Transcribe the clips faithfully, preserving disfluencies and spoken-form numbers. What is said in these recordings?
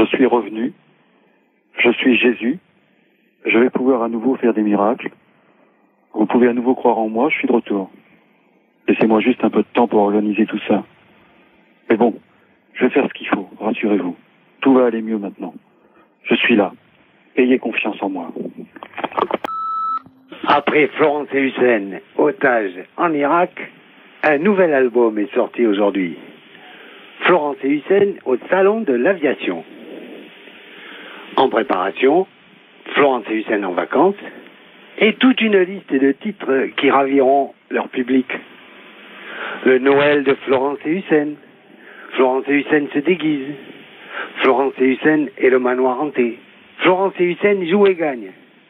suis revenu. Je suis Jésus. Je vais pouvoir à nouveau faire des miracles. Vous pouvez à nouveau croire en moi, je suis de retour. Laissez-moi juste un peu de temps pour organiser tout ça. Mais bon, je vais faire ce qu'il faut, rassurez-vous. Tout va aller mieux maintenant. Je suis là. Ayez confiance en moi. Après Florence et Hussein, otages en Irak, un nouvel album est sorti aujourd'hui. Florence et Hussein au Salon de l'Aviation. En préparation, Florence et Hussein en vacances, et toute une liste de titres qui raviront leur public. Le Noël de Florence et Hussein. Florence et Hussein se déguisent. Florence et Hussein et le manoir hanté. Florence et Hussein jouent et gagnent.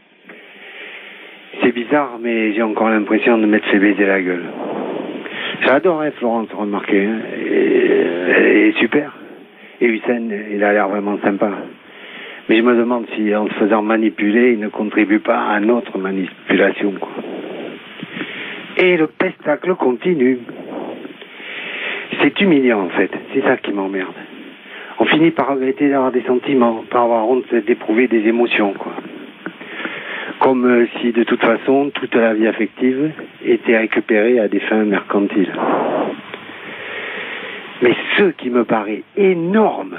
C'est bizarre, mais j'ai encore l'impression de m'être fait baiser la gueule. J'adorais Florence, remarquez, hein. Elle est super. Et Hussein, il a l'air vraiment sympa. Mais je me demande si, en se faisant manipuler, il ne contribue pas à notre manipulation, quoi. Et le pestacle continue. C'est humiliant, en fait. C'est ça qui m'emmerde. On finit par regretter d'avoir des sentiments, par avoir honte d'éprouver des émotions, quoi. Comme euh, si, de toute façon, toute la vie affective était récupérée à des fins mercantiles. Mais ce qui me paraît énorme,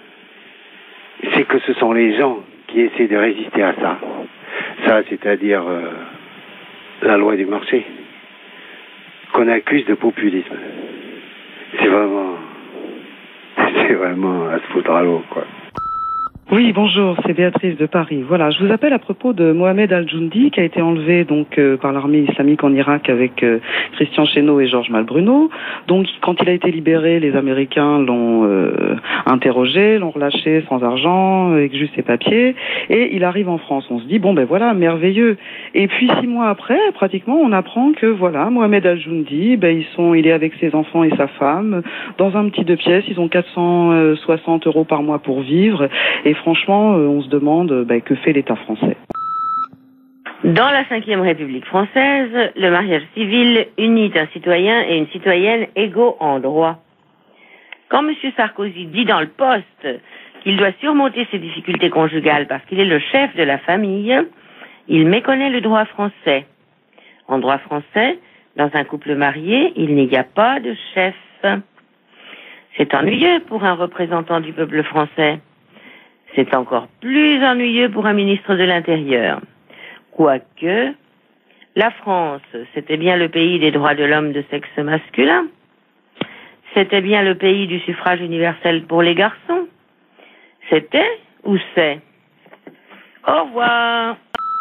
c'est que ce sont les gens qui essaient de résister à ça. Ça, c'est-à-dire euh, la loi du marché, qu'on accuse de populisme. C'est vraiment... C'est vraiment à se foutre à l'eau, quoi. Oui, bonjour, c'est Béatrice de Paris. Voilà, je vous appelle à propos de Mohamed Al-Joundi qui a été enlevé donc euh, par l'armée islamique en Irak avec euh, Christian Chesneau et Georges Malbruno. Donc, quand il a été libéré, les Américains l'ont euh, interrogé, l'ont relâché sans argent, avec juste ses papiers, et il arrive en France. On se dit bon ben voilà, merveilleux. Et puis six mois après, pratiquement, on apprend que voilà, Mohamed Al-Joundi, ben ils sont, il est avec ses enfants et sa femme dans un petit deux pièces. Ils ont quatre cent soixante euros par mois pour vivre. Et franchement, on se demande bah, que fait l'État français. Dans la cinquième République française, le mariage civil unit un citoyen et une citoyenne égaux en droit. Quand M. Sarkozy dit dans le Poste qu'il doit surmonter ses difficultés conjugales parce qu'il est le chef de la famille, il méconnaît le droit français. En droit français, dans un couple marié, il n'y a pas de chef. C'est ennuyeux pour un représentant du peuple français. C'est encore plus ennuyeux pour un ministre de l'Intérieur. Quoique, la France, c'était bien le pays des droits de l'homme de sexe masculin. C'était bien le pays du suffrage universel pour les garçons. C'était ou c'est? Au revoir.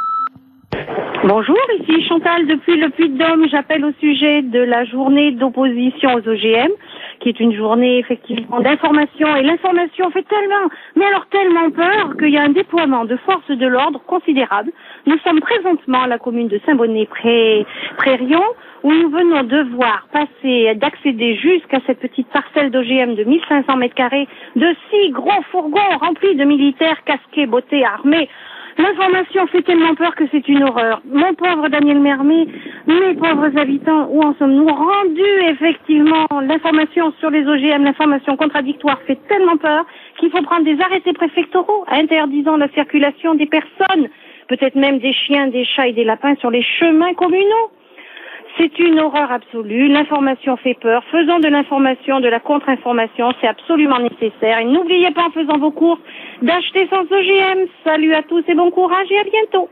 Bonjour, ici Chantal depuis le Puy-de-Dôme. J'appelle au sujet de la journée d'opposition aux O G M, qui est une journée effectivement d'information. Et l'information fait tellement, mais alors tellement peur qu'il y a un déploiement de forces de l'ordre considérable. Nous sommes présentement à la commune de Saint-Bonnet-Prérion, où nous venons de voir passer, d'accéder jusqu'à cette petite parcelle d'O G M de mille cinq cents mètres carrés, de six gros fourgons remplis de militaires casqués, bottés, armés. L'information fait tellement peur que c'est une horreur. Mon pauvre Daniel Mermet, mes pauvres habitants, où en sommes-nous rendus? Effectivement, l'information sur les O G M, l'information contradictoire fait tellement peur qu'il faut prendre des arrêtés préfectoraux interdisant la circulation des personnes, peut-être même des chiens, des chats et des lapins sur les chemins communaux. C'est une horreur absolue. L'information fait peur. Faisons de l'information, de la contre-information. C'est absolument nécessaire. Et n'oubliez pas, en faisant vos courses, d'acheter sans O G M. Salut à tous et bon courage et à bientôt.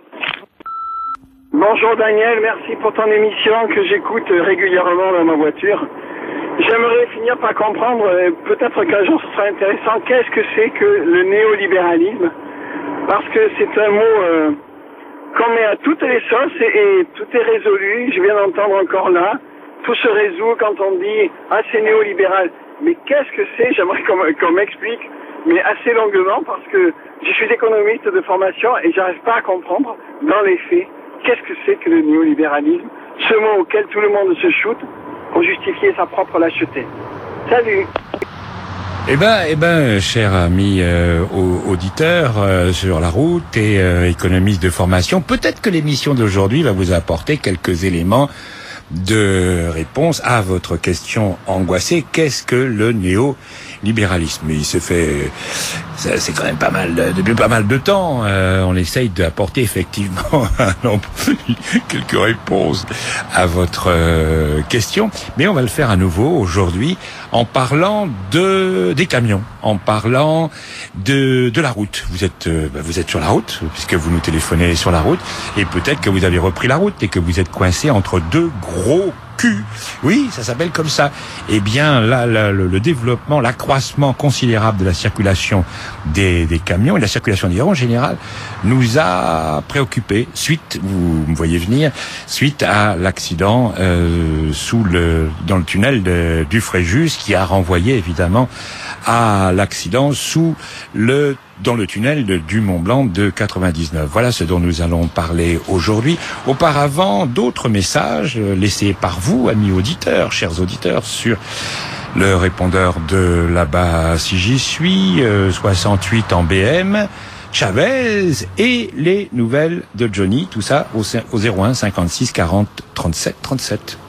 Bonjour Daniel, merci pour ton émission que j'écoute régulièrement dans ma voiture. J'aimerais finir par comprendre, peut-être qu'un jour ce sera intéressant, qu'est-ce que c'est que le néolibéralisme? Parce que c'est un mot... Euh, qu'on met à toutes les sauces et, et tout est résolu. Je viens d'entendre encore là, tout se résout quand on dit « Ah, c'est néolibéral ». Mais qu'est-ce que c'est? J'aimerais qu'on, qu'on m'explique, mais assez longuement, parce que je suis économiste de formation et j'arrive pas à comprendre, dans les faits, qu'est-ce que c'est que le néolibéralisme, ce mot auquel tout le monde se shoot pour justifier sa propre lâcheté. Salut! Eh ben, eh ben, cher ami euh, auditeur euh, sur la route et euh, économiste de formation, peut-être que l'émission d'aujourd'hui va vous apporter quelques éléments de réponse à votre question angoissée. Qu'est-ce que le néolibéralisme? Il se fait c'est quand même pas mal, depuis pas mal de temps, euh, on essaye d'apporter effectivement quelques réponses à votre euh, question, mais on va le faire à nouveau aujourd'hui en parlant de des camions, en parlant de de la route. Vous êtes euh, bah, vous êtes sur la route puisque vous nous téléphonez sur la route, et peut-être que vous avez repris la route et que vous êtes coincé entre deux gros culs. Oui, ça s'appelle comme ça. Eh bien, là, là le, le développement, l'accroissement considérable de la circulation des, des camions et la circulation des roues en général nous a préoccupés suite, vous me voyez venir, suite à l'accident euh, sous le dans le tunnel de, du Fréjus, qui a renvoyé évidemment à l'accident sous le dans le tunnel de, du Mont Blanc de quatre-vingt-dix-neuf. Voilà ce dont nous allons parler aujourd'hui. Auparavant, d'autres messages laissés par vous, amis auditeurs, chers auditeurs, sur le répondeur de là-bas, si j'y suis, euh, soixante-huit en B M, Chavez et les nouvelles de Johnny, tout ça au, au zéro un cinquante-six quarante trente-sept trente-sept.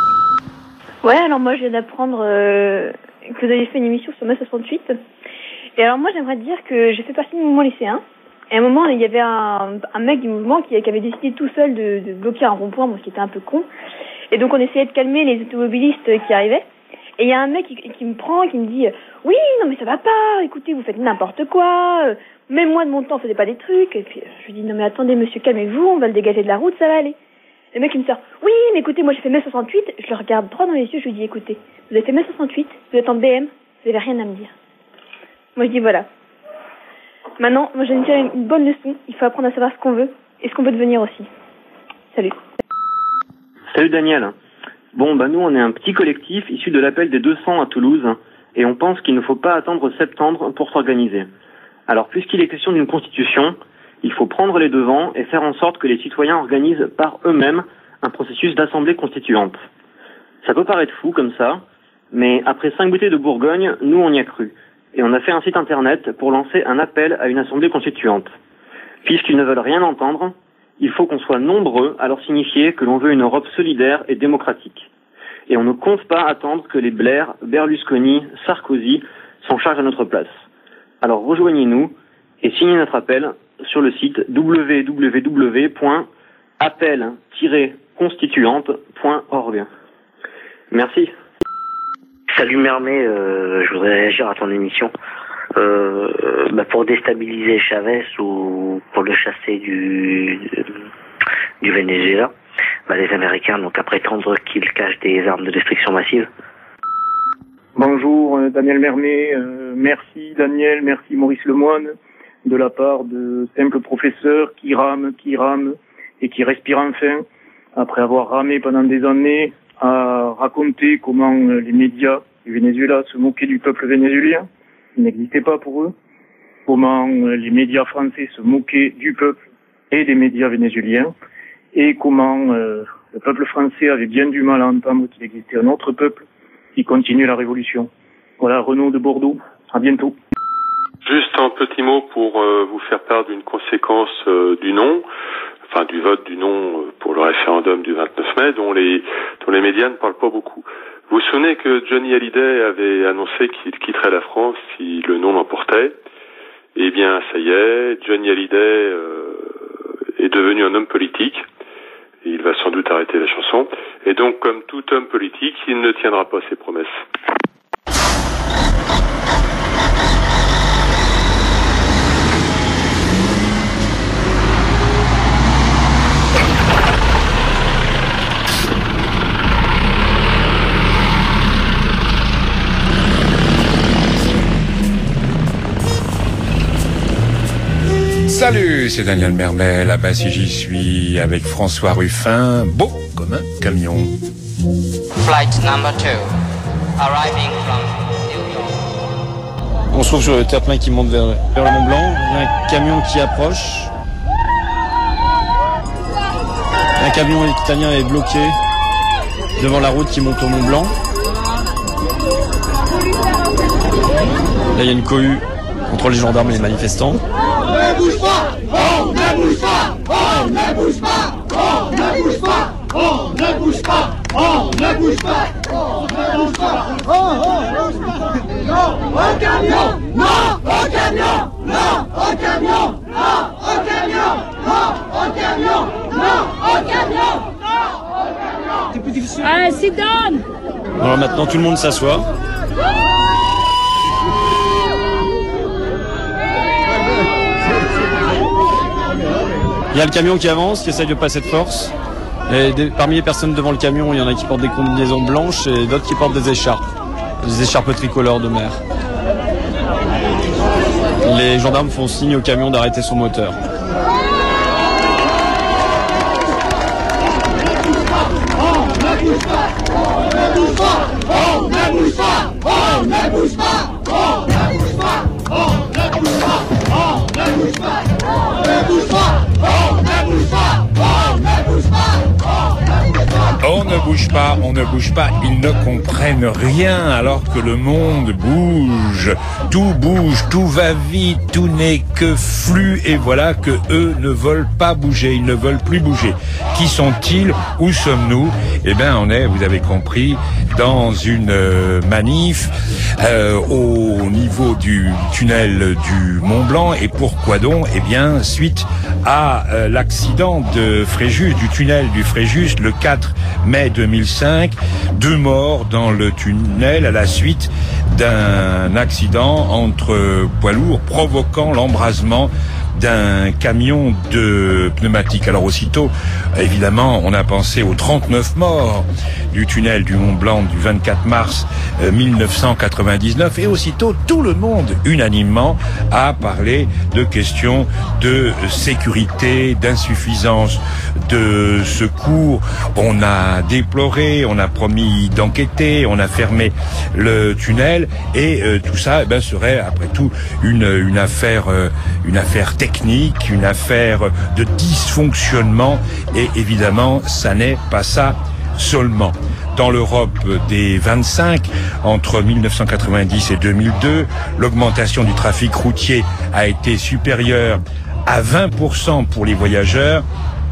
Ouais, alors moi je viens d'apprendre euh, que vous avez fait une émission sur mai soixante-huit. Et alors moi j'aimerais dire que j'ai fait partie du mouvement lycéen. Et à un moment il y avait un, un mec du mouvement qui, qui avait décidé tout seul de, de bloquer un rond-point, bon, ce qui était un peu con. Et donc on essayait de calmer les automobilistes qui arrivaient. Et il y a un mec qui, qui me prend, qui me dit « Oui, non mais ça va pas, écoutez, vous faites n'importe quoi, même moi de mon temps on faisait pas des trucs. » Et puis je lui dis « Non mais attendez monsieur, calmez-vous, on va le dégager de la route, ça va aller. » Le mec il me sort « Oui, mais écoutez, moi j'ai fait mai soixante-huit. » Je le regarde droit dans les yeux, je lui dis « Écoutez, vous avez fait mai soixante-huit, vous êtes en B M, vous avez rien à me dire. » Moi je dis voilà. Maintenant, moi j'ai une, une bonne leçon, il faut apprendre à savoir ce qu'on veut et ce qu'on veut devenir aussi. Salut. Salut Daniel. Bon, bah nous on est un petit collectif issu de l'appel des deux cents à Toulouse et on pense qu'il ne faut pas attendre septembre pour s'organiser. Alors puisqu'il est question d'une constitution, il faut prendre les devants et faire en sorte que les citoyens organisent par eux-mêmes un processus d'assemblée constituante. Ça peut paraître fou comme ça, mais après cinq bouteilles de Bourgogne, nous on y a cru. Et on a fait un site internet pour lancer un appel à une assemblée constituante. Puisqu'ils ne veulent rien entendre, il faut qu'on soit nombreux à leur signifier que l'on veut une Europe solidaire et démocratique. Et on ne compte pas attendre que les Blair, Berlusconi, Sarkozy s'en chargent à notre place. Alors rejoignez-nous et signez notre appel sur le site w w w point appel tiret constituante point org. Merci. Salut Mermet, euh, je voudrais réagir à ton émission. Euh, bah pour déstabiliser Chavez ou pour le chasser du, du Venezuela, bah les Américains n'ont qu'à prétendre qu'ils cachent des armes de destruction massive. Bonjour Daniel Mermet, euh, merci Daniel, merci Maurice Lemoine, de la part de simples professeurs qui rament, qui rament et qui respirent enfin, après avoir ramé pendant des années, à raconter comment les médias du Venezuela se moquaient du peuple vénézuélien, il n'existait pas pour eux, comment les médias français se moquaient du peuple et des médias vénézuéliens, et comment euh, le peuple français avait bien du mal à entendre qu'il existait un autre peuple qui continuait la révolution. Voilà, Renaud de Bordeaux, à bientôt. Juste un petit mot pour euh, vous faire part d'une conséquence euh, du non, enfin du vote du non pour le référendum du vingt-neuf mai, dont les dont les médias ne parlent pas beaucoup. Vous vous souvenez que Johnny Hallyday avait annoncé qu'il quitterait la France si le non l'emportait? Eh bien, ça y est, Johnny Hallyday euh, est devenu un homme politique. Il va sans doute arrêter la chanson. Et donc, comme tout homme politique, il ne tiendra pas ses promesses. Salut, c'est Daniel Mermet, là-bas si j'y suis, avec François Ruffin, beau comme un camion. Flight number two, arriving from New York. On se trouve sur le terre-plein qui monte vers, vers le Mont Blanc, il y a un camion qui approche. Un camion italien est bloqué devant la route qui monte au Mont Blanc. Là il y a une cohue contre les gendarmes et les manifestants. On ne bouge pas, on ne bouge pas, on ne bouge pas, on ne bouge pas, on ne bouge pas, on ne bouge pas, on ne bouge pas, on ne bouge pas, non au camion, non au camion. Allez, sit down. Alors maintenant, tout le monde s'assoit. Il y a le camion qui avance, qui essaye de passer de force. Et des, parmi les personnes devant le camion, il y en a qui portent des combinaisons blanches et d'autres qui portent des écharpes. Des écharpes tricolores de mer. Les gendarmes font signe au camion d'arrêter son moteur. On ne bouge pas, on ne bouge pas, ils ne comprennent rien alors que le monde bouge, tout bouge, tout va vite, tout n'est que flux et voilà que eux ne veulent pas bouger, ils ne veulent plus bouger. Qui sont-ils? Où sommes-nous? Eh bien on est, vous avez compris, dans une euh, manif euh, au niveau du tunnel du Mont Blanc. Et pourquoi donc? Eh bien suite à euh, l'accident de Fréjus, du tunnel du Fréjus, le quatre mai deux mille cinq, deux morts dans le tunnel à la suite d'un accident entre poids lourds provoquant l'embrasement d'un camion de pneumatique. Alors aussitôt, évidemment, on a pensé aux trente-neuf morts du tunnel du Mont Blanc du vingt-quatre mars mille neuf cent quatre-vingt-dix-neuf et aussitôt tout le monde unanimement a parlé de questions de sécurité, d'insuffisance de secours. On a déploré, on a promis d'enquêter, on a fermé le tunnel et euh, tout ça eh ben, serait après tout une, une affaire euh, une affaire technique, une affaire de dysfonctionnement et évidemment ça n'est pas ça seulement. Dans l'Europe des vingt-cinq, entre mille neuf cent quatre-vingt-dix et deux mille deux, l'augmentation du trafic routier a été supérieure à vingt pour cent pour les voyageurs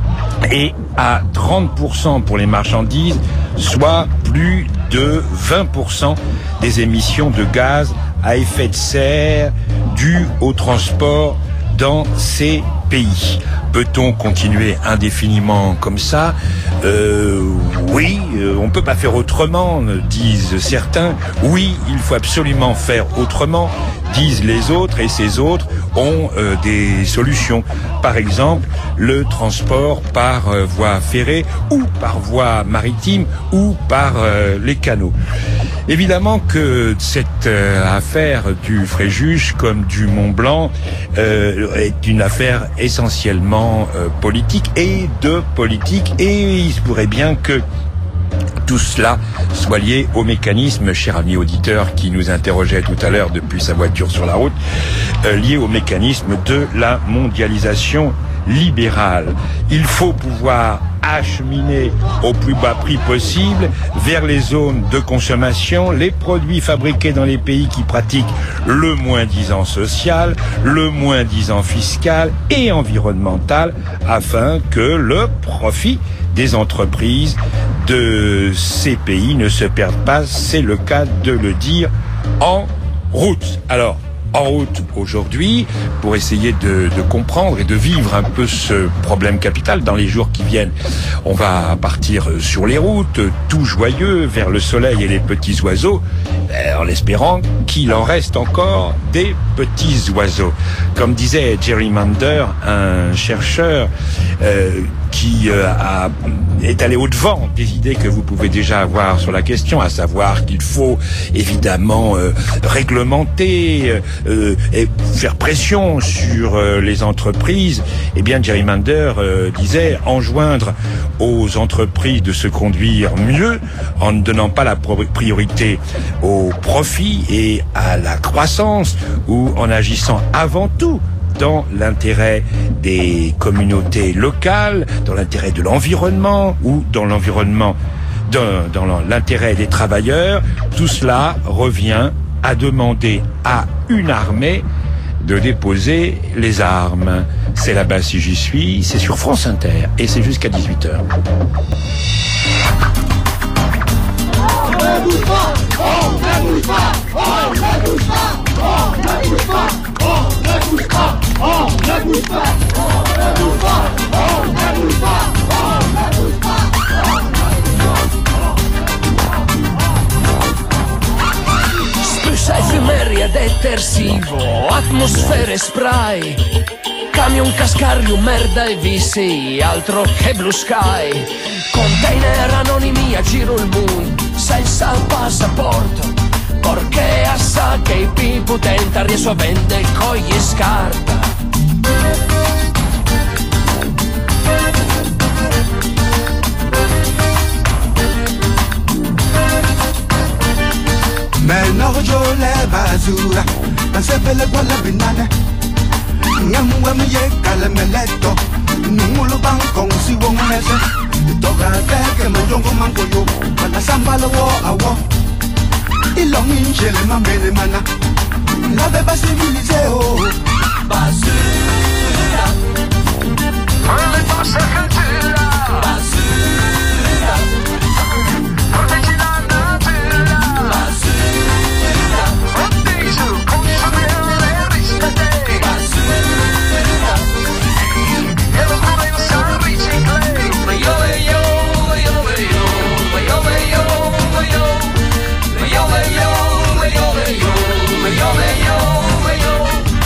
et à trente pour cent pour les marchandises, soit plus de vingt pour cent des émissions de gaz à effet de serre dues au transport dans ces pays. Peut-on continuer indéfiniment comme ça? euh, Oui, euh, on ne peut pas faire autrement, disent certains. Oui, il faut absolument faire autrement, disent les autres, et ces autres ont euh, des solutions. Par exemple, le transport par euh, voie ferrée ou par voie maritime ou par euh, les canaux. Évidemment que cette euh, affaire du Fréjus comme du Mont Blanc euh, est une affaire essentiellement euh, politique et de politique et il se pourrait bien que tout cela soit lié au mécanisme, cher ami auditeur qui nous interrogeait tout à l'heure depuis sa voiture sur la route, euh, lié au mécanisme de la mondialisation libérale. Il faut pouvoir acheminer au plus bas prix possible vers les zones de consommation les produits fabriqués dans les pays qui pratiquent le moins-disant social, le moins-disant fiscal et environnemental afin que le profit des entreprises de ces pays ne se perde pas, c'est le cas de le dire, en route. Alors, en route aujourd'hui pour essayer de, de comprendre et de vivre un peu ce problème capital dans les jours qui viennent. On va partir sur les routes, tout joyeux, vers le soleil et les petits oiseaux, en espérant qu'il en reste encore des petits oiseaux. Comme disait Jerry Mander, un chercheur euh, qui euh, a, est allé au-devant des idées que vous pouvez déjà avoir sur la question, à savoir qu'il faut évidemment euh, réglementer euh, et faire pression sur euh, les entreprises. Eh bien, Jerry Mander euh, disait enjoindre aux entreprises de se conduire mieux en ne donnant pas la priorité au profit et à la croissance ou en agissant avant tout dans l'intérêt des communautés locales, dans l'intérêt de l'environnement ou dans l'environnement, dans, dans l'intérêt des travailleurs. Tout cela revient à demander à une armée de déposer les armes. C'est là-bas si j'y suis, c'est sur France Inter et c'est jusqu'à dix-huit heures. On ne bouge pas, on ne bouge pas, on ne bouge pas, on ne bouge pas, on ne bouge pas, on ne bouge pas, on ne bouge pas, on ne bouge pas, on ne bouge pas, on ne bouge pas. atmosfere spray, camion cascario, merda e vizi, altro che blue sky. Container anonimi a giro il mondo, senza passaporto, perché sa che i più potenti riesco a vendere con gli scarta. Menojo le basura, non sepele quella binane. Ngamwe mye kale meleto, nungulu banko si wong mese. Toga teke mojongo mango yo, mana sambalo wo awo. Ilongi jele mamene mana, la beba civilisé oh. Basura, on le passe cultura. Basura, proteggi la natura. Basura, proteggi il consumere rispetti. Basura, e lo pensa riciclare. Yo yo yo yo yo yo yo yo. Yo, yo, yo, yo, yo, yo, yo, yo.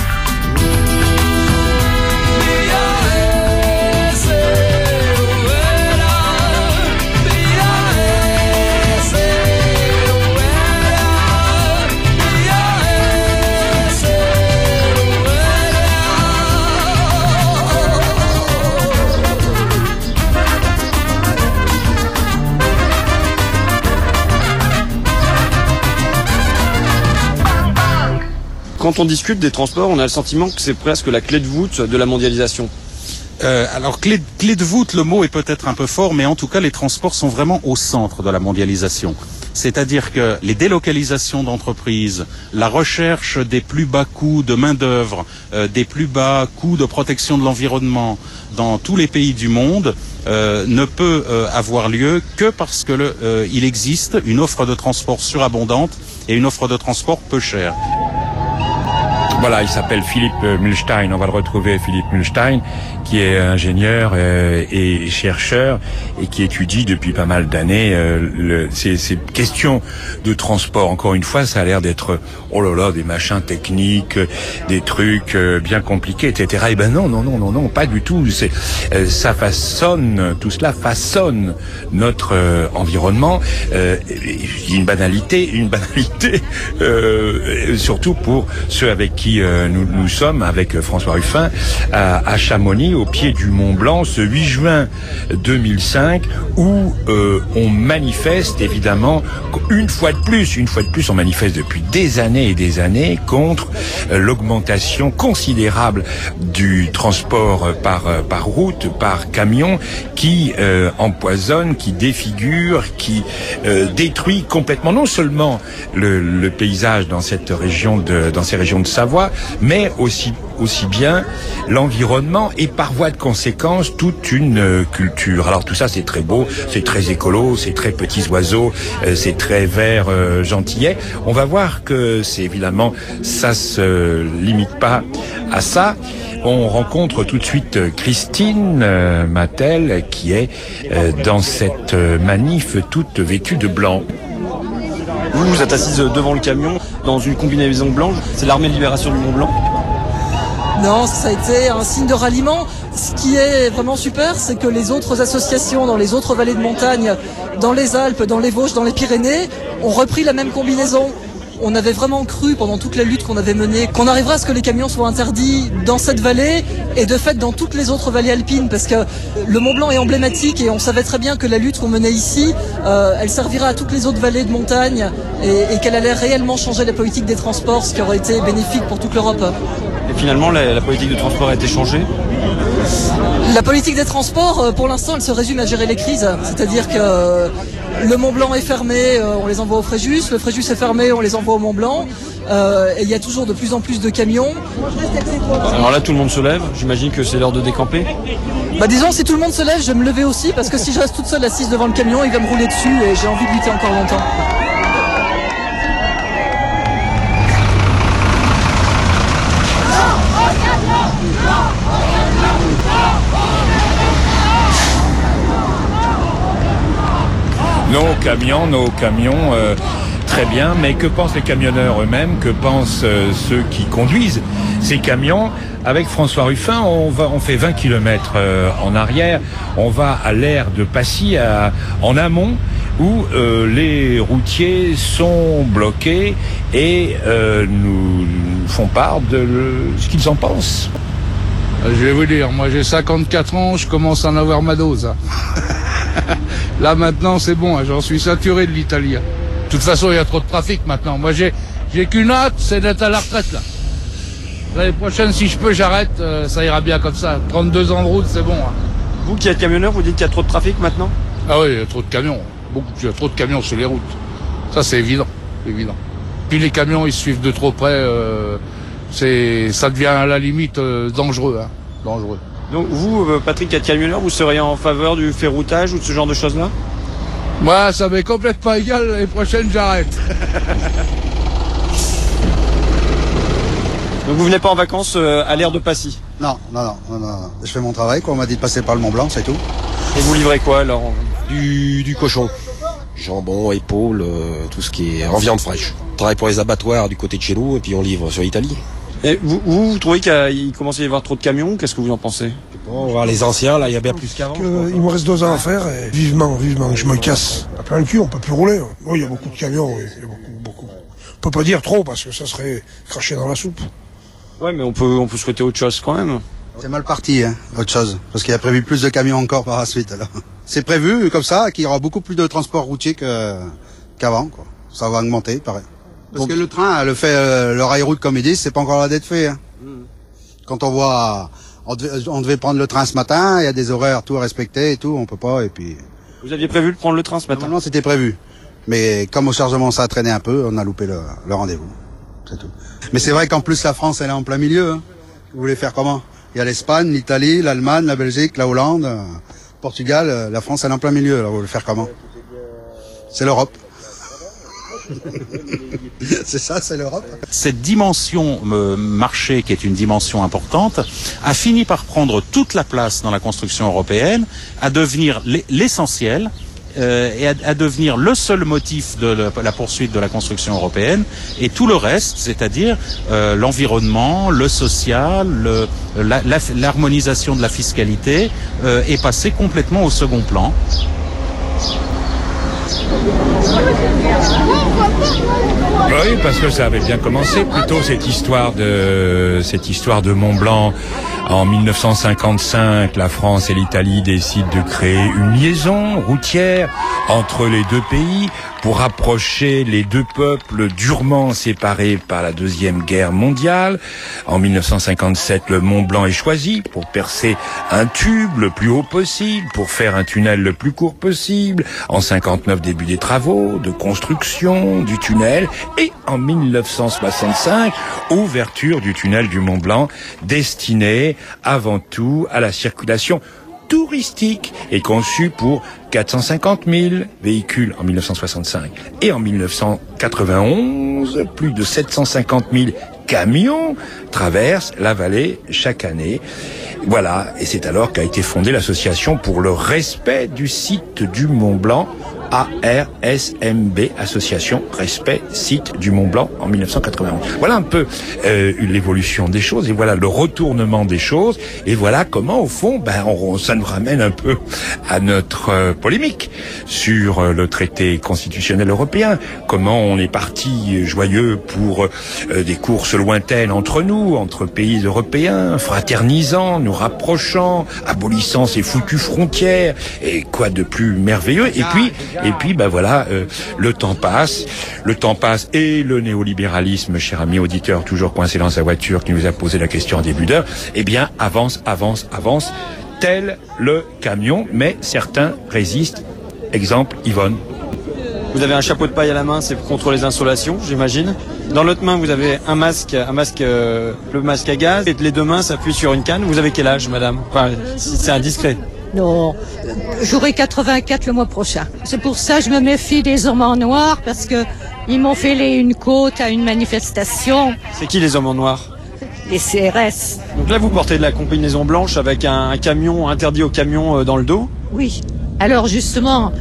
Quand on discute des transports, on a le sentiment que c'est presque la clé de voûte de la mondialisation. Euh, alors clé, clé de voûte, le mot est peut-être un peu fort, mais en tout cas les transports sont vraiment au centre de la mondialisation. C'est-à-dire que les délocalisations d'entreprises, la recherche des plus bas coûts de main-d'œuvre, euh, des plus bas coûts de protection de l'environnement dans tous les pays du monde euh, ne peut euh, avoir lieu que parce que le, euh, il existe une offre de transport surabondante et une offre de transport peu chère. Voilà, il s'appelle Philippe Mühlstein. On va le retrouver, Philippe Mühlstein, qui est ingénieur euh, et chercheur et qui étudie depuis pas mal d'années euh, le, ces, ces questions de transport. Encore une fois, ça a l'air d'être, oh là là, des machins techniques, des trucs euh, bien compliqués, et cetera. Eh ben non, non, non, non, non, pas du tout. C'est, euh, ça façonne, tout cela façonne notre euh, environnement. Euh, une banalité, une banalité, euh, surtout pour ceux avec qui euh, nous, nous sommes, avec François Ruffin, à, à Chamonix, au pied du Mont Blanc, ce huit juin deux mille cinq, où euh, on manifeste évidemment, une fois de plus, une fois de plus, on manifeste depuis des années et des années contre euh, l'augmentation considérable du transport par euh, par route, par camion, qui euh, empoisonne, qui défigure, qui euh, détruit complètement non seulement le, le paysage dans cette région de dans ces régions de Savoie, mais aussi aussi bien l'environnement et par voie de conséquence toute une euh, culture. Alors tout ça c'est très beau, c'est très écolo, c'est très petits oiseaux, euh, c'est très vert euh, gentillet. On va voir que c'est évidemment ça se limite pas à ça. On rencontre tout de suite Christine euh, Mattel qui est euh, dans cette euh, manif toute vêtue de blanc. Vous, vous êtes assise devant le camion dans une combinaison blanche. C'est l'armée de libération du Mont Blanc. Non, ça a été un signe de ralliement. Ce qui est vraiment super, c'est que les autres associations dans les autres vallées de montagne, dans les Alpes, dans les Vosges, dans les Pyrénées, ont repris la même combinaison. On avait vraiment cru pendant toute la lutte qu'on avait menée qu'on arriverait à ce que les camions soient interdits dans cette vallée et de fait dans toutes les autres vallées alpines, parce que le Mont Blanc est emblématique et on savait très bien que la lutte qu'on menait ici, euh, elle servira à toutes les autres vallées de montagne et, et qu'elle allait réellement changer la politique des transports, ce qui aurait été bénéfique pour toute l'Europe. Et finalement, la, la politique de transport a été changée ? La politique des transports, pour l'instant, elle se résume à gérer les crises. C'est-à-dire que le Mont Blanc est fermé, on les envoie au Fréjus. Le Fréjus est fermé, on les envoie au Mont Blanc. Euh, et il y a toujours de plus en plus de camions. Alors là, tout le monde se lève. J'imagine que c'est l'heure de décamper. Bah disons, si tout le monde se lève, je vais me lever aussi, parce que si je reste toute seule assise devant le camion, il va me rouler dessus et j'ai envie de lutter encore longtemps. Nos camions, nos camions euh, très bien, mais que pensent les camionneurs eux-mêmes? Que pensent euh, ceux qui conduisent ces camions? Avec François Ruffin, on va, on fait vingt kilomètres euh, en arrière. On va à l'aire de Passy, à, en amont, où euh, les routiers sont bloqués et euh, nous, nous font part de le, ce qu'ils en pensent. Je vais vous dire, moi j'ai cinquante-quatre ans, je commence à en avoir ma dose. Là maintenant c'est bon, j'en suis saturé de l'Italie. De toute façon il y a trop de trafic maintenant. Moi j'ai j'ai qu'une hâte, c'est d'être à la retraite là. L'année prochaine si je peux j'arrête, euh, ça ira bien comme ça. trente-deux ans de route c'est bon. Hein. Vous qui êtes camionneur, vous dites qu'il y a trop de trafic maintenant? Ah oui, il y a trop de camions. Beaucoup, il y a trop de camions sur les routes. Ça c'est évident, c'est évident. Puis les camions ils suivent de trop près, euh, c'est ça devient à la limite euh, dangereux, hein. Dangereux. Donc vous, Patrick, qui êtes camionneur, vous seriez en faveur du ferroutage ou de ce genre de choses-là? Moi, ça m'est complètement égal, l'année prochaine j'arrête. Donc vous venez pas en vacances euh, à l'aire de Passy? Non, non, non, non, non. Je fais mon travail, quoi. On m'a dit de passer par le Mont Blanc, c'est tout. Et vous livrez quoi alors? Du, du cochon. Jambon, épaules, euh, tout ce qui est en viande fraîche. On travaille pour les abattoirs du côté de chez nous et puis on livre sur l'Italie. Et vous, vous, vous trouvez qu'il commence à y avoir trop de camions? Qu'est-ce que vous en pensez? On va voir les anciens, là, il y a bien plus qu'avant. Il me reste deux ans à faire et vivement, vivement, je me casse. À plein le cul, on peut plus rouler. Oui, il y a beaucoup de camions, oui. Il y a beaucoup, beaucoup. On peut pas dire trop parce que ça serait craché dans la soupe. Ouais, mais on peut, on peut souhaiter autre chose quand même. C'est mal parti, hein, autre chose. Parce qu'il y a prévu plus de camions encore par la suite, alors. C'est prévu, comme ça, qu'il y aura beaucoup plus de transport routier que, qu'avant, quoi. Ça va augmenter, pareil. Parce que le train, le fait, euh, le rail-route, comme ils disent, c'est pas encore là d'être fait, hein. Mmh. Quand on voit, on devait, on devait prendre le train ce matin, il y a des horaires tout à respecter et tout, on peut pas, et puis. Vous aviez prévu de prendre le train ce matin? Normalement, c'était prévu. Mais comme au chargement, ça a traîné un peu, on a loupé le, le rendez-vous. C'est tout. Mais c'est vrai qu'en plus, la France, elle est en plein milieu, hein. Vous voulez faire comment? Il y a l'Espagne, l'Italie, l'Allemagne, la Belgique, la Hollande, euh, Portugal, la France, elle est en plein milieu, alors vous voulez faire comment? C'est l'Europe. C'est ça, c'est l'Europe. Cette dimension euh, marché, qui est une dimension importante, a fini par prendre toute la place dans la construction européenne, à devenir l'essentiel euh, et à, à devenir le seul motif de la, la poursuite de la construction européenne, et tout le reste, c'est-à-dire euh, l'environnement, le social, le, la, la, l'harmonisation de la fiscalité, euh, est passé complètement au second plan. Oui, parce que ça avait bien commencé plutôt cette histoire de cette histoire de Mont Blanc. En mille neuf cent cinquante-cinq, la France et l'Italie décident de créer une liaison routière entre les deux pays pour rapprocher les deux peuples durement séparés par la Deuxième Guerre mondiale. En mille neuf cent cinquante-sept, le Mont Blanc est choisi pour percer un tube le plus haut possible, pour faire un tunnel le plus court possible. En cinquante-neuf, début des travaux de construction du tunnel. Et en mille neuf cent soixante-cinq, ouverture du tunnel du Mont Blanc, destiné avant tout à la circulation touristique et conçu pour quatre cent cinquante mille véhicules en mille neuf cent soixante-cinq. Et en mille neuf cent quatre-vingt-onze, plus de sept cent cinquante mille camions traversent la vallée chaque année. Voilà, et c'est alors qu'a été fondée l'association pour le respect du site du Mont Blanc, A R S M B, Association Respect Site du Mont Blanc, en mille neuf cent quatre-vingt-onze. Voilà un peu euh, l'évolution des choses, et voilà le retournement des choses, et voilà comment, au fond, ben, on, ça nous ramène un peu à notre euh, polémique sur euh, le traité constitutionnel européen. Comment on est parti joyeux pour euh, des courses lointaines entre nous, entre pays européens, fraternisant, nous rapprochant, abolissant ces foutues frontières, et quoi de plus merveilleux. Et puis, et puis, ben voilà, euh, le temps passe, le temps passe, et le néolibéralisme, cher ami auditeur, toujours coincé dans sa voiture, qui nous a posé la question en début d'heure, eh bien, avance, avance, avance, tel le camion, mais certains résistent. Exemple, Yvonne. Vous avez un chapeau de paille à la main, c'est contre les insolations, j'imagine. Dans l'autre main, vous avez un masque, un masque, euh, le masque à gaz, et les deux mains s'appuient sur une canne. Vous avez quel âge, madame? Enfin, si c'est indiscret. Non, j'aurai quatre-vingt-quatre le mois prochain. C'est pour ça que je me méfie des hommes en noir, parce que ils m'ont fait les une côte à une manifestation. C'est qui les hommes en noir? Les C R S. Donc là, vous portez de la combinaison blanche avec un, un camion interdit aux camions euh, dans le dos? Oui. Alors justement,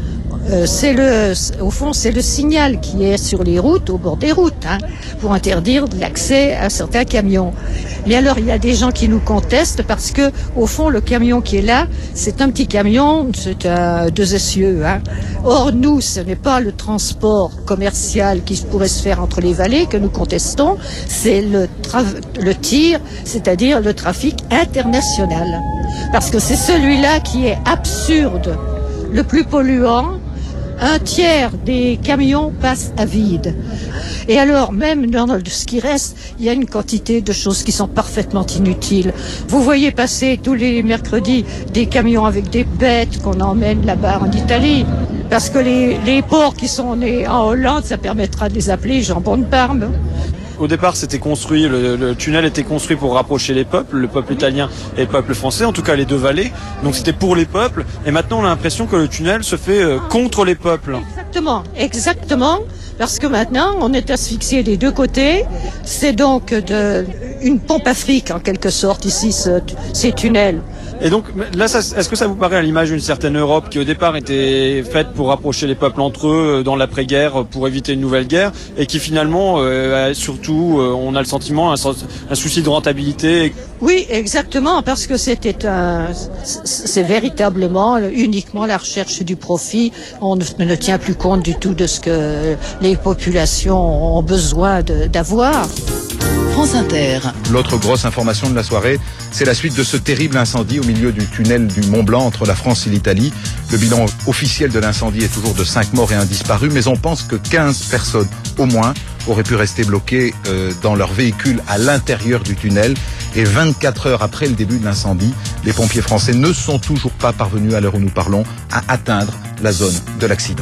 Euh, c'est le, au fond, c'est le signal qui est sur les routes, au bord des routes, hein, pour interdire l'accès à certains camions. Mais alors, il y a des gens qui nous contestent parce que, au fond, le camion qui est là, c'est un petit camion, c'est un deux essieux. Hein. Or, nous, ce n'est pas le transport commercial qui pourrait se faire entre les vallées que nous contestons, c'est le, tra- le tir, c'est-à-dire le trafic international. Parce que c'est celui-là qui est absurde, le plus polluant. Un tiers des camions passent à vide. Et alors, même dans ce qui reste, il y a une quantité de choses qui sont parfaitement inutiles. Vous voyez passer tous les mercredis des camions avec des bêtes qu'on emmène là-bas en Italie. Parce que les, les porcs qui sont nés en Hollande, ça permettra de les appeler jambon de Parme. Au départ, c'était construit, le, le tunnel était construit pour rapprocher les peuples, le peuple italien et le peuple français, en tout cas les deux vallées. Donc c'était pour les peuples. Et maintenant, on a l'impression que le tunnel se fait euh, contre les peuples. Exactement, exactement. Parce que maintenant, on est asphyxié des deux côtés. C'est donc de, une pompe afrique, en quelque sorte, ici, ce, ces tunnels. Et donc, là, ça, est-ce que ça vous paraît à l'image d'une certaine Europe qui, au départ, était faite pour rapprocher les peuples entre eux dans l'après-guerre, pour éviter une nouvelle guerre, et qui, finalement, euh, surtout, euh, on a le sentiment, un, un souci de rentabilité? Oui, exactement, parce que c'était un, c'est véritablement uniquement la recherche du profit. On ne, ne tient plus compte du tout de ce que les populations ont besoin de, d'avoir. France Inter. L'autre grosse information de la soirée, c'est la suite de ce terrible incendie au milieu du tunnel du Mont Blanc entre la France et l'Italie. Le bilan officiel de l'incendie est toujours de cinq morts et un disparu, mais on pense que quinze personnes au moins auraient pu rester bloquées euh, dans leur véhicule à l'intérieur du tunnel. Et vingt-quatre heures après le début de l'incendie, les pompiers français ne sont toujours pas parvenus, à l'heure où nous parlons, à atteindre la zone de l'accident.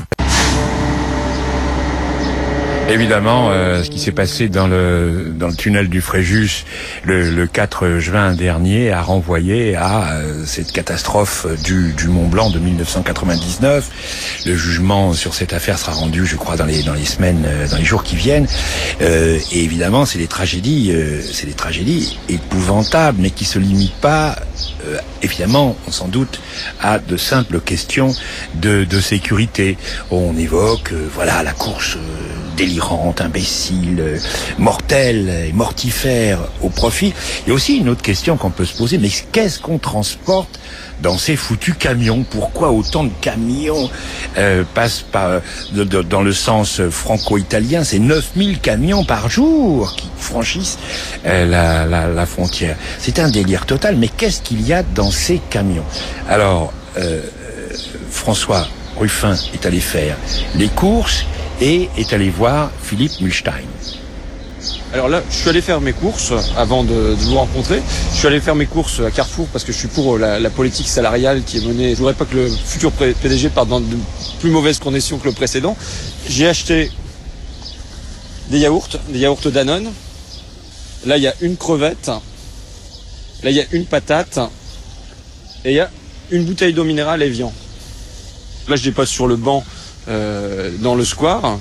Évidemment, euh, ce qui s'est passé dans le dans le tunnel du Fréjus le, le quatre juin dernier a renvoyé à euh, cette catastrophe du, du Mont Blanc de mille neuf cent quatre-vingt-dix-neuf. Le jugement sur cette affaire sera rendu, je crois, dans les dans les semaines, euh, dans les jours qui viennent. Euh, et évidemment, c'est des tragédies, euh, c'est des tragédies épouvantables, mais qui se limitent pas, euh, évidemment, on s'en doute, à de simples questions de, de sécurité. On évoque, euh, voilà, la course. Euh, délirante, imbécile, euh, mortelle et mortifère au profit. Il y a aussi une autre question qu'on peut se poser, mais qu'est-ce qu'on transporte dans ces foutus camions? Pourquoi autant de camions euh, passent par, de, de, dans le sens franco-italien? C'est neuf mille camions par jour qui franchissent euh, la, la, la frontière. C'est un délire total, mais qu'est-ce qu'il y a dans ces camions? Alors, euh, François Ruffin est allé faire les courses et est allé voir Philippe Mühlstein. Alors là, je suis allé faire mes courses avant de, de vous rencontrer. Je suis allé faire mes courses à Carrefour parce que je suis pour la, la politique salariale qui est menée. Je voudrais pas que le futur P D G parte dans de plus mauvaises conditions que le précédent. J'ai acheté des yaourts, des yaourts Danone. Là, il y a une crevette. Là, il y a une patate. Et il y a une bouteille d'eau minérale Evian. Là, je dépasse sur le banc euh, dans le square.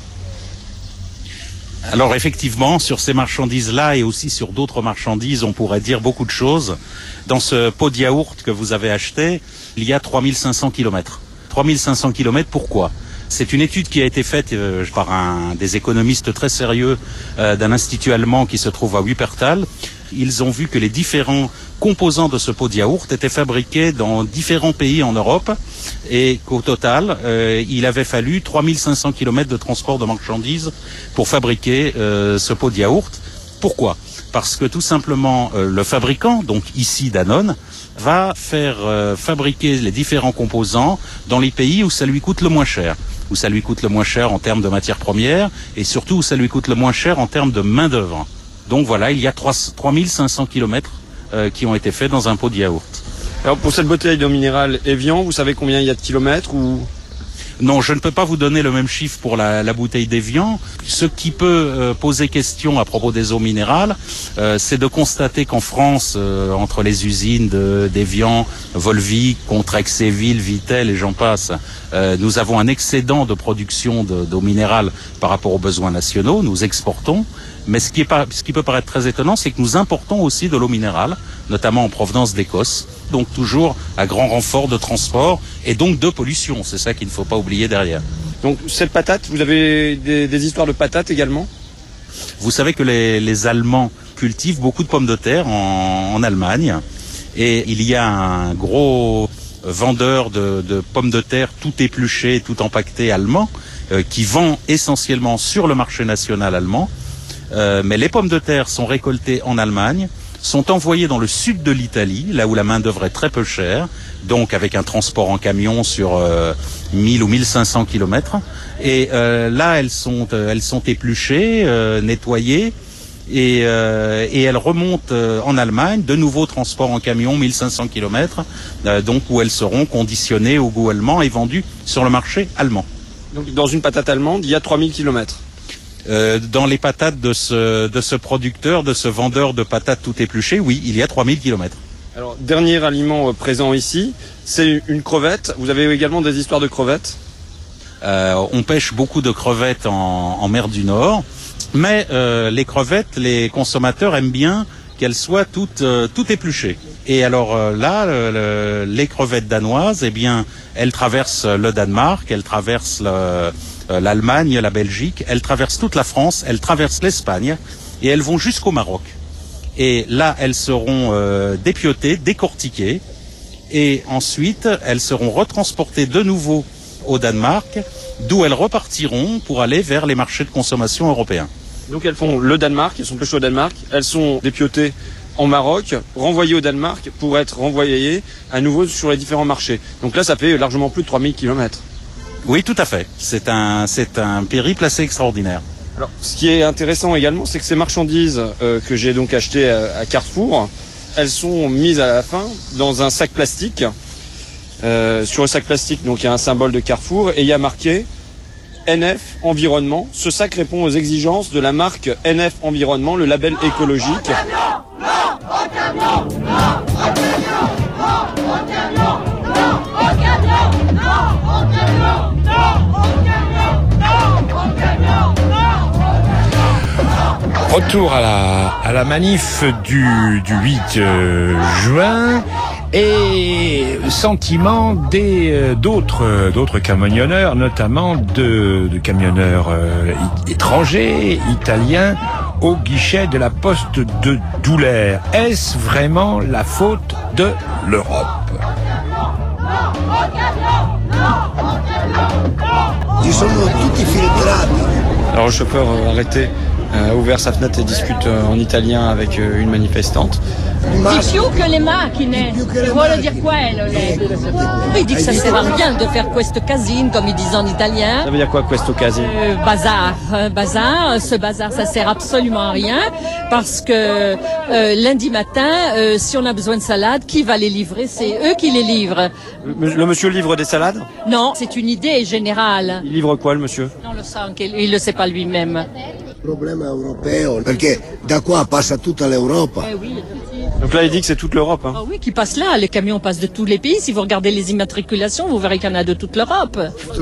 Alors effectivement, sur ces marchandises-là et aussi sur d'autres marchandises, on pourrait dire beaucoup de choses. Dans ce pot de yaourt que vous avez acheté, il y a trois mille cinq cents kilomètres. trois mille cinq cents kilomètres, pourquoi ? C'est une étude qui a été faite euh, par un des économistes très sérieux euh, d'un institut allemand qui se trouve à Wuppertal. Ils ont vu que les différents composants de ce pot de yaourt étaient fabriqués dans différents pays en Europe et qu'au total, euh, il avait fallu trois mille cinq cents kilomètres de transport de marchandises pour fabriquer euh, ce pot de yaourt. Pourquoi ? Parce que tout simplement, euh, le fabricant, donc ici Danone, va faire euh, fabriquer les différents composants dans les pays où ça lui coûte le moins cher. Où ça lui coûte le moins cher en termes de matières premières et surtout où ça lui coûte le moins cher en termes de main-d'œuvre. Donc voilà, il y a trois mille cinq cents kilomètres euh, qui ont été faits dans un pot de yaourt. Alors pour cette bouteille d'eau minérale Evian, vous savez combien il y a de kilomètres ou... Non, je ne peux pas vous donner le même chiffre pour la, la bouteille d'Evian. Ce qui peut euh, poser question à propos des eaux minérales, euh, c'est de constater qu'en France, euh, entre les usines d'Evian, Volvic, Contrexéville, Vittel et j'en passe, euh, nous avons un excédent de production d'eau minérale par rapport aux besoins nationaux. Nous exportons. Mais ce qui, est pas, ce qui peut paraître très étonnant, c'est que nous importons aussi de l'eau minérale, notamment en provenance d'Écosse, donc toujours à grand renfort de transport et donc de pollution. C'est ça qu'il ne faut pas oublier derrière. Donc cette patate, vous avez des, des histoires de patates également? Vous savez que les, les Allemands cultivent beaucoup de pommes de terre en, en Allemagne, et il y a un gros vendeur de, de pommes de terre tout épluchées, tout empaquetées allemand, euh, qui vend essentiellement sur le marché national allemand. Euh, mais les pommes de terre sont récoltées en Allemagne, sont envoyées dans le sud de l'Italie, là où la main-d'œuvre est très peu chère, donc avec un transport en camion sur euh, mille ou mille cinq cents kilomètres. Et euh, là, elles sont, euh, elles sont épluchées, euh, nettoyées, et, euh, et elles remontent euh, en Allemagne, de nouveau transport en camion, mille cinq cents kilomètres, euh, donc où elles seront conditionnées au goût allemand et vendues sur le marché allemand. Donc dans une patate allemande, il y a trois mille kilomètres. Euh, dans les patates de ce, de ce producteur, de ce vendeur de patates tout épluchées, oui, il y a trois mille kilomètres. Alors, dernier aliment euh, présent ici, c'est une crevette. Vous avez également des histoires de crevettes? euh, On pêche beaucoup de crevettes en, en mer du Nord, mais euh, les crevettes, les consommateurs aiment bien qu'elles soient toutes, euh, toutes épluchées. Et alors euh, là, le, le, les crevettes danoises, eh bien, elles traversent le Danemark, elles traversent le... l'Allemagne, la Belgique, elles traversent toute la France, elles traversent l'Espagne et elles vont jusqu'au Maroc. Et là, elles seront euh, dépiautées, décortiquées et ensuite, elles seront retransportées de nouveau au Danemark, d'où elles repartiront pour aller vers les marchés de consommation européens. Donc elles font le Danemark, elles sont pêchées au Danemark, elles sont dépiautées en Maroc, renvoyées au Danemark pour être renvoyées à nouveau sur les différents marchés. Donc là, ça fait largement plus de trois mille kilomètres. Oui, tout à fait. C'est un, c'est un périple assez extraordinaire. Alors, ce qui est intéressant également, c'est que ces marchandises euh, que j'ai donc achetées à, à Carrefour, elles sont mises à la fin dans un sac plastique. Euh, sur le sac plastique, donc il y a un symbole de Carrefour et il y a marqué N F Environnement. Ce sac répond aux exigences de la marque N F Environnement, le label écologique. Retour à la, à la manif du, du huit euh, juin et sentiment des euh, d'autres d'autres camionneurs, notamment de, de camionneurs euh, étrangers, italiens, au guichet de la poste de Doulers. Est-ce vraiment la faute de l'Europe? Ils sont tous filtrati. Alors le chauffeur euh, arrêté a ouvert sa fenêtre et discute euh, en italien avec euh, une manifestante. Di più che le macchine, che vuole dire quello lei. Il dit que ça sert à rien de faire questo casino, comme ils disent en italien. Ça veut dire quoi, questo casino? euh, Bazar, euh, bazar, ce bazar, ça sert absolument à rien, parce que euh, lundi matin, euh, si on a besoin de salade, qui va les livrer? C'est eux qui les livrent. Le, le monsieur livre des salades? Non, c'est une idée générale. Il livre quoi, le monsieur? Non, le sent qu'il il le sait pas lui-même. Problema europeo, perché da qua passa tutta l'Europa. Eh oui. Donc là, il dit que c'est toute l'Europe. Hein. Ah oui, qui passe là. Les camions passent de tous les pays. Si vous regardez les immatriculations, vous verrez qu'il y en a de toute l'Europe.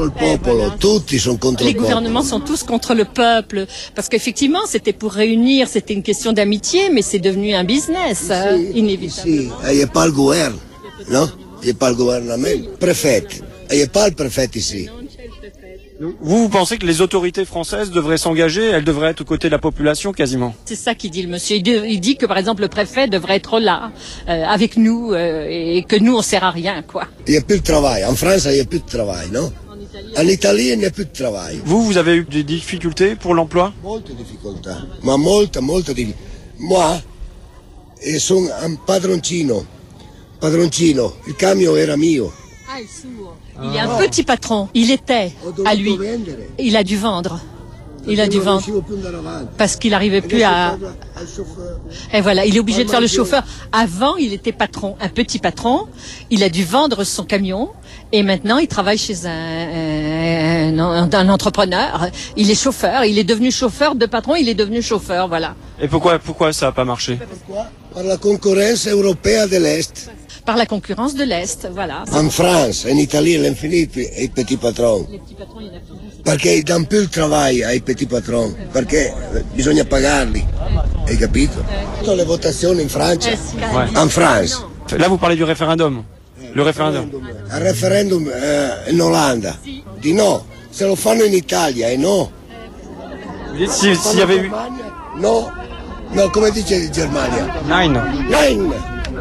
Les gouvernements sont tous contre le peuple. Parce qu'effectivement, c'était pour réunir, c'était une question d'amitié, mais c'est devenu un business, hein, inévitablement. Il n'y a pas le gouvernement, non? Il n'y a pas le gouvernement. Préfet. Il n'y a pas le préfet ici. Vous, vous pensez que les autorités françaises devraient s'engager? Elles devraient être aux côtés de la population quasiment? C'est ça qu'il dit le monsieur. Il dit, il dit que par exemple le préfet devrait être là, euh, avec nous, euh, et que nous on sert à rien, quoi. Il n'y a plus de travail. En France, il n'y a plus de travail, non? En Italie, il n'y a plus de travail. Vous, vous avez eu des difficultés pour l'emploi? Molte difficoltà, ma molta, molta difficoltà. Moi, sono un padroncino. Padroncino, il camion era mio. Ah, il suo. Il y a un petit patron. Il était à lui. Il a dû vendre. Il a dû vendre. Parce qu'il n'arrivait plus à... Et voilà, il est obligé de faire le chauffeur. Avant, il était patron, un petit patron. Il a dû vendre son camion. Et maintenant, il travaille chez un, un, un entrepreneur. Il est chauffeur. Il est devenu chauffeur de patron. Il est devenu chauffeur, voilà. Et pourquoi, pourquoi ça n'a pas marché? Par la concurrence européenne de l'Est. Par la concurrence de l'Est, voilà. En France, en Italie, l'infinito i petits patrons. Les petits patrons, il y en a plus. Perché ils dannno più il travail ai petits patrons, perché bisogna pagarli. Hai capito? Tutte le votazioni in Francia. Ouais. En France. Là, vous parlez du référendum. Le référendum. Il referendum eh, in Olanda. Di no. Se lo fanno in Italia, e no. S'il si y avait eu... No. No, come dice in Germania? Nine. Nine.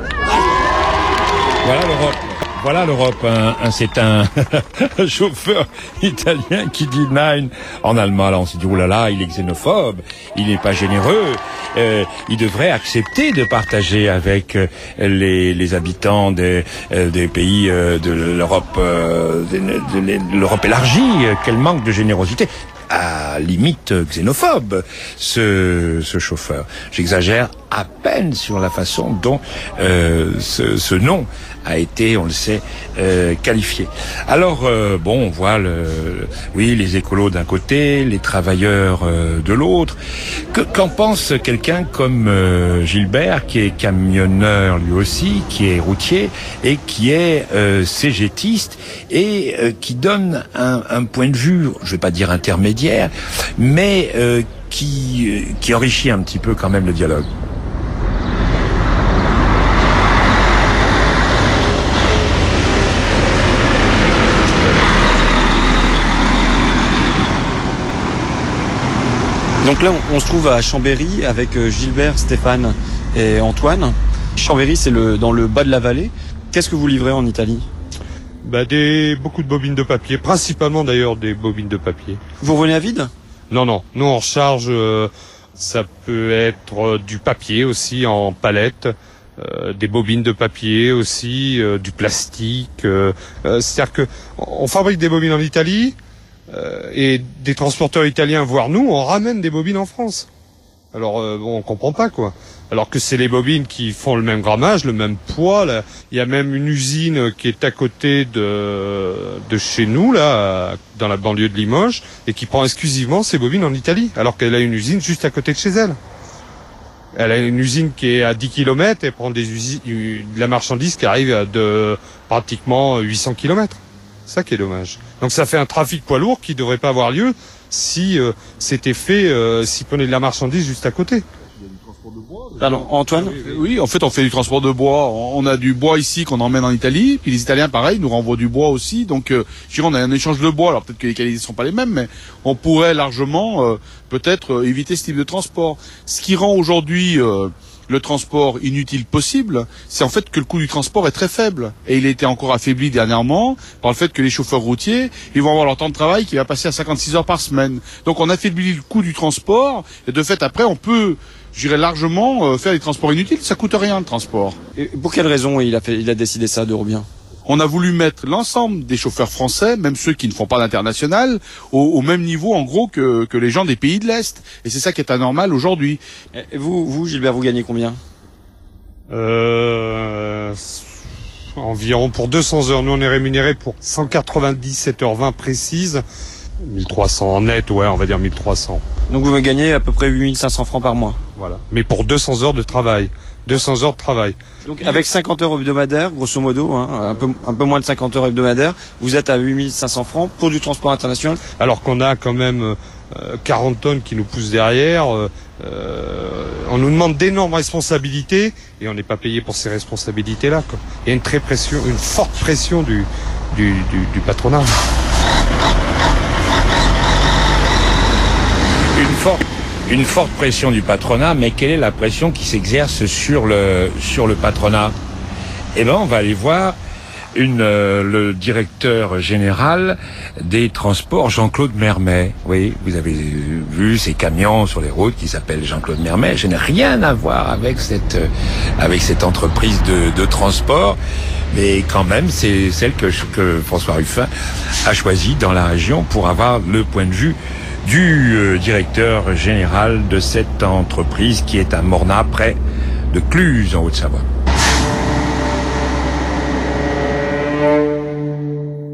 Voilà l'Europe. Voilà l'Europe. Un, un, c'est un chauffeur italien qui dit nine en allemand. Alors on s'est dit, oh là là, il est xénophobe, il n'est pas généreux. Euh, il devrait accepter de partager avec euh, les, les habitants des, euh, des pays euh, de l'Europe, euh, de, de, de l'Europe élargie. Quel manque de générosité. À limite xénophobe, ce, ce chauffeur. J'exagère à peine sur la façon dont euh, ce, ce nom a été, on le sait, euh, qualifié. Alors, euh, bon, on voit, le, oui, les écolos d'un côté, les travailleurs euh, de l'autre. Que, qu'en pense quelqu'un comme euh, Gilbert, qui est camionneur lui aussi, qui est routier et qui est euh, cégétiste et euh, qui donne un, un point de vue, je vais pas dire intermédiaire, mais euh, qui, qui enrichit un petit peu quand même le dialogue. Donc là, on, on se trouve à Chambéry avec euh, Gilbert, Stéphane et Antoine. Chambéry, c'est le, dans le bas de la vallée. Qu'est-ce que vous livrez en Italie ? Bah des beaucoup de bobines de papier, principalement d'ailleurs des bobines de papier. Vous revenez à vide ? Non, non. Nous, on recharge, euh, ça peut être euh, du papier aussi en palette, euh, des bobines de papier aussi, euh, du plastique. Euh, euh, c'est-à-dire que on fabrique des bobines en Italie euh, et des transporteurs italiens, voire nous, on ramène des bobines en France. Alors, euh, bon, on comprend pas, quoi. Alors que c'est les bobines qui font le même grammage, le même poids. Là. Il y a même une usine qui est à côté de, de chez nous, là, dans la banlieue de Limoges, et qui prend exclusivement ses bobines en Italie, alors qu'elle a une usine juste à côté de chez elle. Elle a une usine qui est à dix kilomètres et prend des usines, de la marchandise qui arrive à de pratiquement huit cents kilomètres. C'est ça qui est dommage. Donc ça fait un trafic poids lourd qui ne devrait pas avoir lieu si euh, c'était fait, euh, s'il prenait de la marchandise juste à côté. Pardon, Antoine ? Oui, en fait, on fait du transport de bois. On a du bois ici qu'on emmène en Italie, puis les Italiens, pareil, nous renvoient du bois aussi. Donc, euh, je dirais, on a un échange de bois. Alors peut-être que les qualités ne sont pas les mêmes, mais on pourrait largement, euh, peut-être, euh, éviter ce type de transport. Ce qui rend aujourd'hui euh, le transport inutile possible, c'est en fait que le coût du transport est très faible. Et il a été encore affaibli dernièrement par le fait que les chauffeurs routiers, ils vont avoir leur temps de travail qui va passer à cinquante-six heures par semaine. Donc on affaiblit le coût du transport, et de fait, après, on peut, je dirais, largement euh, faire des transports inutiles. Ça coûte rien, le transport. Et pour quelle raison il a, fait, il a décidé ça d'Eurobien ? On a voulu mettre l'ensemble des chauffeurs français, même ceux qui ne font pas d'international, au, au même niveau, en gros, que, que les gens des pays de l'Est. Et c'est ça qui est anormal aujourd'hui. Et vous, vous, Gilbert, vous gagnez combien ? Euh... Environ pour deux cents heures. Nous, on est rémunéré pour cent quatre-vingt-dix-sept heures vingt précises. mille trois cents en net, ouais, on va dire mille trois cents. Donc vous me gagnez à peu près huit mille cinq cents francs par mois. Voilà. Mais pour deux cents heures de travail. deux cents heures de travail. Donc avec cinquante heures hebdomadaires, grosso modo, hein, un peu, un peu moins de cinquante heures hebdomadaires, vous êtes à huit mille cinq cents francs pour du transport international. Alors qu'on a quand même euh, quarante tonnes qui nous poussent derrière. Euh, on nous demande d'énormes responsabilités et on n'est pas payé pour ces responsabilités-là, quoi. Il y a une très pression, une forte pression du, du, du, du patronat. Une forte, une forte pression du patronat, mais quelle est la pression qui s'exerce sur le, sur le patronat ? Eh ben, on va aller voir une, euh, le directeur général des transports, Jean-Claude Mermet. Oui, vous avez vu ces camions sur les routes qui s'appellent Jean-Claude Mermet. Je n'ai rien à voir avec cette, euh, avec cette entreprise de, de transport. Mais quand même, c'est celle que, que François Ruffin a choisie dans la région pour avoir le point de vue du euh, directeur général de cette entreprise qui est à Mornat, près de Cluses, en Haute-Savoie.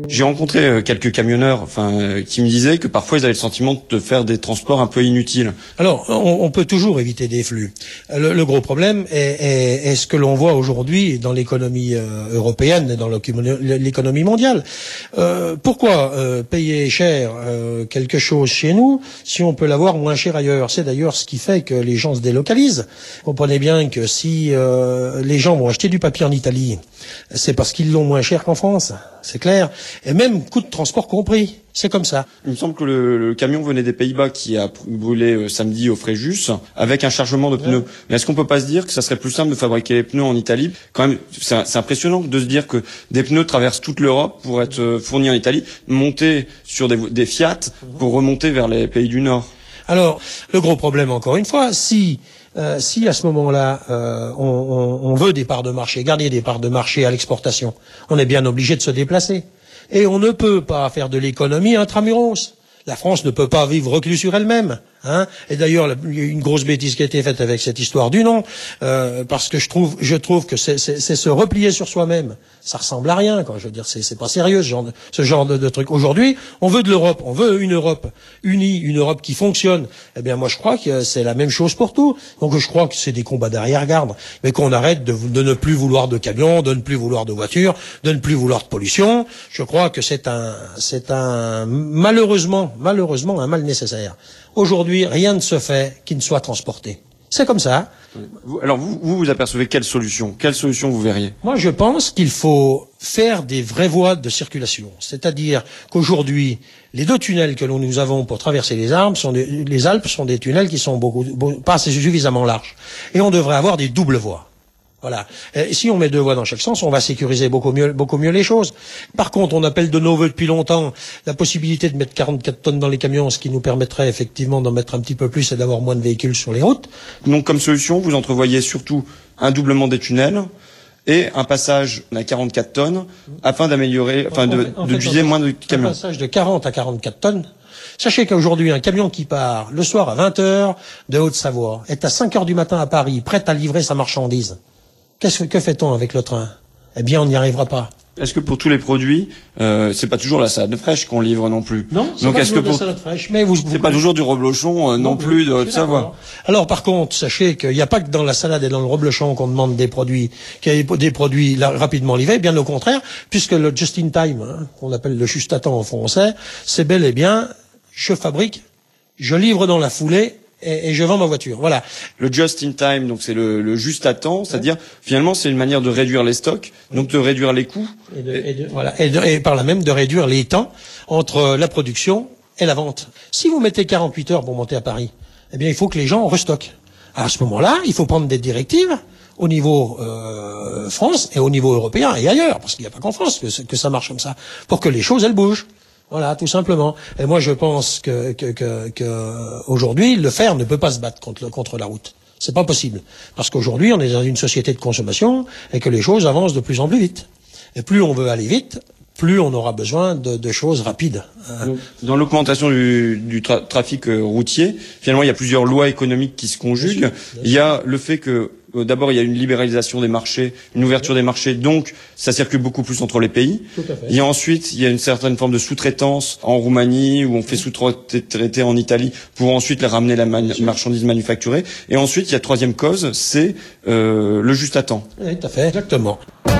J'ai rencontré euh, quelques camionneurs, enfin, euh, qui me disaient que parfois ils avaient le sentiment de faire des transports un peu inutiles. Alors, on, on peut toujours éviter des flux. Le, le gros problème est, est, est ce que l'on voit aujourd'hui dans l'économie euh, européenne et dans l'économie mondiale. Euh, pourquoi euh, payer cher euh, quelque chose chez nous si on peut l'avoir moins cher ailleurs? C'est d'ailleurs ce qui fait que les gens se délocalisent. Vous comprenez bien que si euh, les gens vont acheter du papier en Italie, c'est parce qu'ils l'ont moins cher qu'en France, c'est clair. Et même coût de transport compris, c'est comme ça. Il me semble que le, le camion venait des Pays-Bas qui a brûlé euh, samedi au Fréjus avec un chargement de pneus. Ouais. Mais est-ce qu'on peut pas se dire que ça serait plus simple de fabriquer les pneus en Italie? Quand même, c'est, c'est impressionnant de se dire que des pneus traversent toute l'Europe pour être euh, fournis en Italie, monter sur des, des Fiat pour remonter vers les pays du Nord. Alors, le gros problème, encore une fois, si Euh, si à ce moment-là euh, on, on, on veut des parts de marché, garder des parts de marché à l'exportation, on est bien obligé de se déplacer. Et on ne peut pas faire de l'économie intramuros. La France ne peut pas vivre reclus sur elle-même. Hein. Et d'ailleurs, il y a une grosse bêtise qui a été faite avec cette histoire du nom, euh, parce que je trouve, je trouve que c'est, c'est, c'est se replier sur soi-même. Ça ressemble à rien, quoi. Je veux dire, c'est, c'est pas sérieux ce genre de, ce genre de, de truc. Aujourd'hui, on veut de l'Europe, on veut une Europe unie, une Europe qui fonctionne. Eh bien, moi, je crois que c'est la même chose pour tout. Donc, je crois que c'est des combats d'arrière-garde, mais qu'on arrête de, de ne plus vouloir de camions, de ne plus vouloir de voitures, de ne plus vouloir de pollution. Je crois que c'est un, c'est un malheureusement, malheureusement, un mal nécessaire. Aujourd'hui, rien ne se fait qui ne soit transporté. C'est comme ça. Vous, alors, vous, vous, vous apercevez quelle solution? Quelle solution vous verriez? Moi, je pense qu'il faut faire des vraies voies de circulation. C'est-à-dire qu'aujourd'hui, les deux tunnels que nous avons pour traverser les Alpes sont des, les Alpes sont des tunnels qui sont beaucoup, beaucoup, pas suffisamment larges. Et on devrait avoir des doubles voies. Voilà. Et si on met deux voies dans chaque sens, on va sécuriser beaucoup mieux, beaucoup mieux les choses. Par contre, on appelle de nos vœux depuis longtemps la possibilité de mettre quarante-quatre tonnes dans les camions, ce qui nous permettrait effectivement d'en mettre un petit peu plus et d'avoir moins de véhicules sur les routes. Donc, comme solution, vous entrevoyez surtout un doublement des tunnels et un passage à quarante-quatre tonnes afin d'améliorer, enfin, de, en fait, de utiliser moins de camions. Un passage de quarante à quarante-quatre tonnes. Sachez qu'aujourd'hui, un camion qui part le soir à vingt heures de Haute-Savoie est à cinq heures du matin à Paris, prêt à livrer sa marchandise. Qu'est-ce que fait-on avec le train? Eh bien, on n'y arrivera pas. Est-ce que pour tous les produits, euh, c'est pas toujours la salade fraîche qu'on livre non plus? Non, c'est Donc, pas est-ce toujours que pour... la salade fraîche, mais vous, vous... c'est pas toujours du reblochon euh, non, non plus de Haute-Savoie. Alors, par contre, sachez qu'il n'y a pas que dans la salade et dans le reblochon qu'on demande des produits, qu'il y a des produits là, rapidement livrés, bien au contraire, puisque le just in time, hein, qu'on appelle le juste à temps en français, c'est bel et bien, je fabrique, je livre dans la foulée, Et, et je vends ma voiture. Voilà. Le just in time, donc c'est le, le juste à temps, c'est-à-dire finalement c'est une manière de réduire les stocks, donc de réduire les coûts. Et, de, et, de, voilà. et, de, et par là même de réduire les temps entre la production et la vente. Si vous mettez quarante-huit heures pour monter à Paris, eh bien il faut que les gens restockent. À ce moment-là, il faut prendre des directives au niveau euh, France et au niveau européen et ailleurs, parce qu'il n'y a pas qu'en France que, que ça marche comme ça, pour que les choses elles bougent. Voilà, tout simplement. Et moi, je pense que, que, que, que aujourd'hui, le fer ne peut pas se battre contre, contre la route. C'est pas possible. Parce qu'aujourd'hui, on est dans une société de consommation et que les choses avancent de plus en plus vite. Et plus on veut aller vite, plus on aura besoin de, de choses rapides. Dans l'augmentation du, du tra- trafic routier, finalement, il y a plusieurs lois économiques qui se conjuguent. Bien sûr, bien sûr. Il y a le fait que d'abord, il y a une libéralisation des marchés, une ouverture des marchés, donc ça circule beaucoup plus entre les pays. Tout à fait. Il y a ensuite, il y a une certaine forme de sous-traitance en Roumanie, où on fait sous-traiter en Italie pour ensuite les ramener la man- marchandise manufacturée. Et ensuite, il y a troisième cause, c'est euh, le juste à temps. Oui, tout à fait, exactement.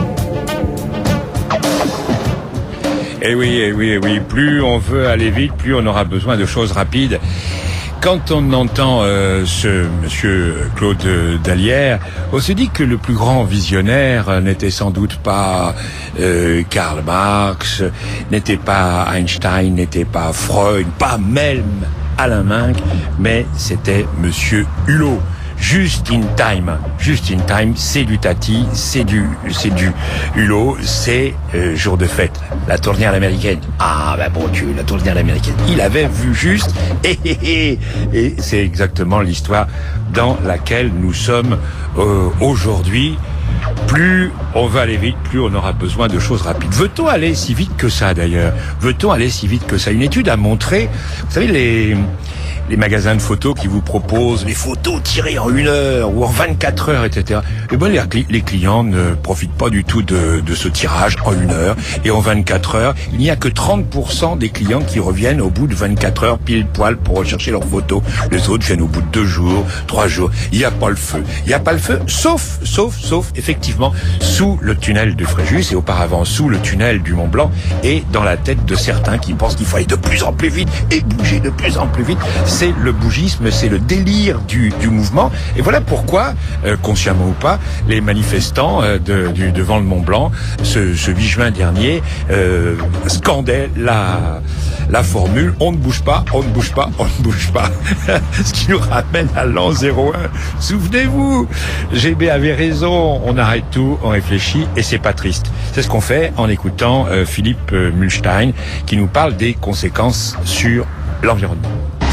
Eh oui, eh oui, eh oui, plus on veut aller vite, plus on aura besoin de choses rapides. Quand on entend euh, ce monsieur Claude Dallière, on se dit que le plus grand visionnaire n'était sans doute pas euh, Karl Marx, n'était pas Einstein, n'était pas Freud, pas même Alain Minck, mais c'était monsieur Hulot. Just in time, just in time, c'est du Tati, c'est du, c'est du Hulot, c'est euh, jour de fête, la tournière américaine. Ah ben bon Dieu, la tournière américaine. Il avait vu juste, et, et, et, et c'est exactement l'histoire dans laquelle nous sommes euh, aujourd'hui. Plus on va aller vite, plus on aura besoin de choses rapides. Veut-on aller si vite que ça d'ailleurs? Veut-on aller si vite que ça? Une étude a montré, vous savez, les les magasins de photos qui vous proposent les photos tirées en une heure ou en vingt-quatre heures, et cetera. Et ben, les, les clients ne profitent pas du tout de, de ce tirage en une heure. Et en vingt-quatre heures, il n'y a que trente pour cent des clients qui reviennent au bout de vingt-quatre heures pile poil pour rechercher leurs photos. Les autres viennent au bout de deux jours, trois jours. Il n'y a pas le feu. Il n'y a pas le feu, sauf, sauf, sauf, effectivement, sous le tunnel de Fréjus et auparavant sous le tunnel du Mont Blanc et dans la tête de certains qui pensent qu'il faut aller de plus en plus vite et bouger de plus en plus vite. C'est le bougisme, c'est le délire du, du mouvement. Et voilà pourquoi, euh, consciemment ou pas, les manifestants euh, de, du, devant le Mont Blanc, ce, ce huit juin dernier, euh, scandaient la, la formule « on ne bouge pas, on ne bouge pas, on ne bouge pas ». Ce qui nous ramène à l'an zéro un. Souvenez-vous, G B avait raison, on arrête tout, on réfléchit et c'est pas triste. C'est ce qu'on fait en écoutant euh, Philippe euh, Mühlstein qui nous parle des conséquences sur l'environnement.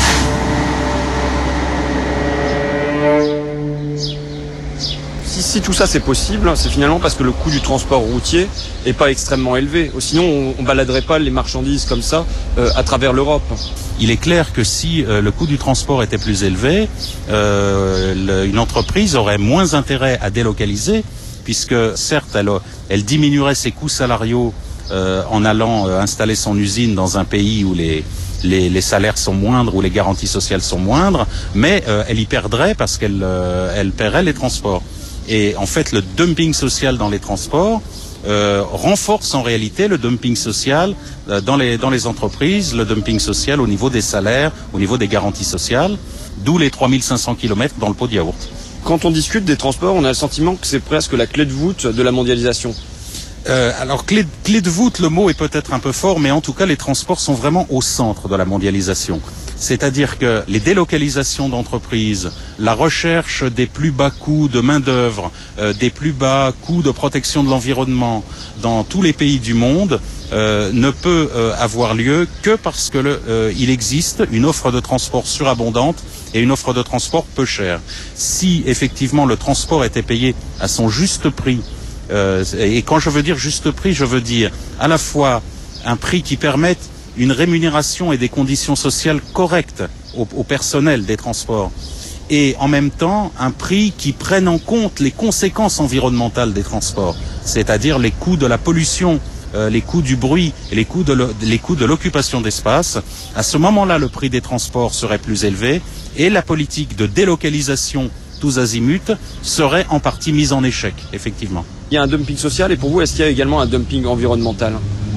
Si, si tout ça c'est possible, c'est finalement parce que le coût du transport routier est pas extrêmement élevé. Sinon, on, on baladerait pas les marchandises comme ça euh, à travers l'Europe. Il est clair que si euh, le coût du transport était plus élevé, euh, le, une entreprise aurait moins intérêt à délocaliser, puisque certes, elle, elle diminuerait ses coûts salariaux euh, en allant euh, installer son usine dans un pays où les Les, les salaires sont moindres ou les garanties sociales sont moindres, mais euh, elle y perdrait parce qu'elle euh, elle paierait les transports. Et en fait, le dumping social dans les transports euh, renforce en réalité le dumping social euh, dans les dans les entreprises, le dumping social au niveau des salaires, au niveau des garanties sociales, d'où les trois mille cinq cents kilomètres dans le pot de yaourt. Quand on discute des transports, on a le sentiment que c'est presque la clé de voûte de la mondialisation. Euh, alors clé, clé de voûte, le mot est peut-être un peu fort, mais en tout cas les transports sont vraiment au centre de la mondialisation. C'est-à-dire que les délocalisations d'entreprises, la recherche des plus bas coûts de main-d'œuvre, euh, des plus bas coûts de protection de l'environnement dans tous les pays du monde euh, ne peut euh, avoir lieu que parce que le, euh, il existe une offre de transport surabondante et une offre de transport peu chère. Si effectivement le transport était payé à son juste prix, Euh, et quand je veux dire juste prix, je veux dire à la fois un prix qui permette une rémunération et des conditions sociales correctes au, au personnel des transports, et en même temps un prix qui prenne en compte les conséquences environnementales des transports, c'est-à-dire les coûts de la pollution, euh, les coûts du bruit et les coûts de le, les coûts de l'occupation d'espace. À ce moment-là, le prix des transports serait plus élevé et la politique de délocalisation tous azimuts serait en partie mise en échec, effectivement. Il y a un dumping social et pour vous, est-ce qu'il y a également un dumping environnemental ?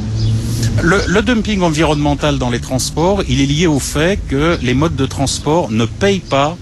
Le, le dumping environnemental dans les transports, il est lié au fait que les modes de transport ne payent pas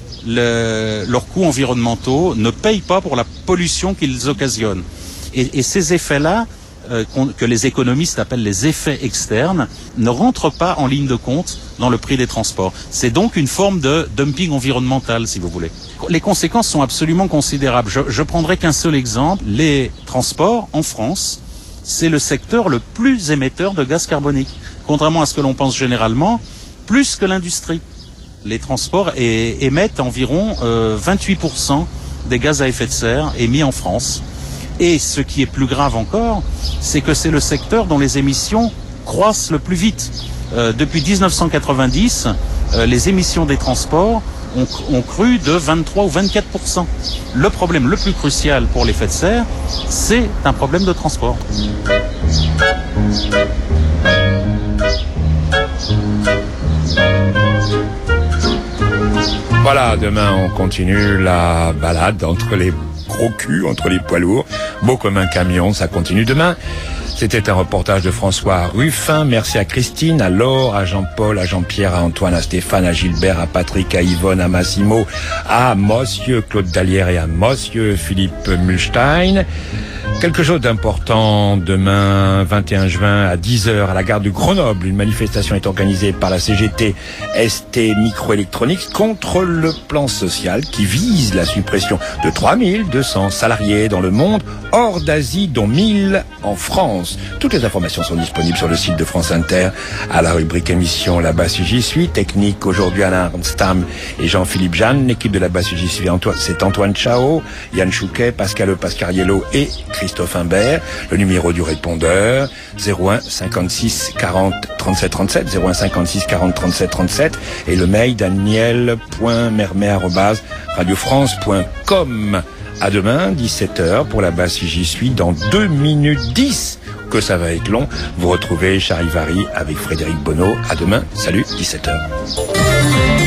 le, leurs coûts environnementaux, ne payent pas pour la pollution qu'ils occasionnent. Et, et ces effets-là, euh, que les économistes appellent les effets externes, ne rentrent pas en ligne de compte dans le prix des transports. C'est donc une forme de dumping environnemental, si vous voulez. Les conséquences sont absolument considérables. Je, je prendrai qu'un seul exemple. Les transports en France, c'est le secteur le plus émetteur de gaz carbonique. Contrairement à ce que l'on pense généralement, plus que l'industrie. Les transports é- émettent environ euh, vingt-huit pour cent des gaz à effet de serre émis en France. Et ce qui est plus grave encore, c'est que c'est le secteur dont les émissions croissent le plus vite. Euh, depuis dix-neuf cent quatre-vingt-dix, euh, les émissions des transports ont, ont cru de vingt-trois ou vingt-quatre pour cent. Le problème le plus crucial pour l'effet de serre, c'est un problème de transport. Voilà, demain on continue la balade entre les gros culs, entre les poids lourds, beau comme un camion, ça continue demain. C'était un reportage de François Ruffin. Merci à Christine, à Laure, à Jean-Paul, à Jean-Pierre, à Antoine, à Stéphane, à Gilbert, à Patrick, à Yvonne, à Massimo, à Monsieur Claude Dallière et à Monsieur Philippe Mühlstein. Quelque chose d'important demain, vingt et un juin, à dix heures, à la gare de Grenoble. Une manifestation est organisée par la C G T S T Microelectronics contre le plan social qui vise la suppression de trois mille deux cents salariés dans le monde, hors d'Asie, dont mille en France. Toutes les informations sont disponibles sur le site de France Inter, à la rubrique émission La Basse J'y suis. Technique aujourd'hui Alain Stam et Jean-Philippe Jeanne. L'équipe de La Basse J'y suis, c'est Antoine Chao, Yann Chouquet, Pascal Pascariello et Christophe Imbert, le numéro du répondeur zéro un cinquante-six quarante trente-sept trente-sept, zéro un cinquante-six quarante trente-sept trente-sept, et le mail daniel point mermet arobase radio france point com. À demain, dix-sept heures, pour la basse si j'y suis, dans deux minutes dix, que ça va être long. Vous retrouvez Charivari avec Frédéric Bonneau. À demain, salut, dix-sept heures.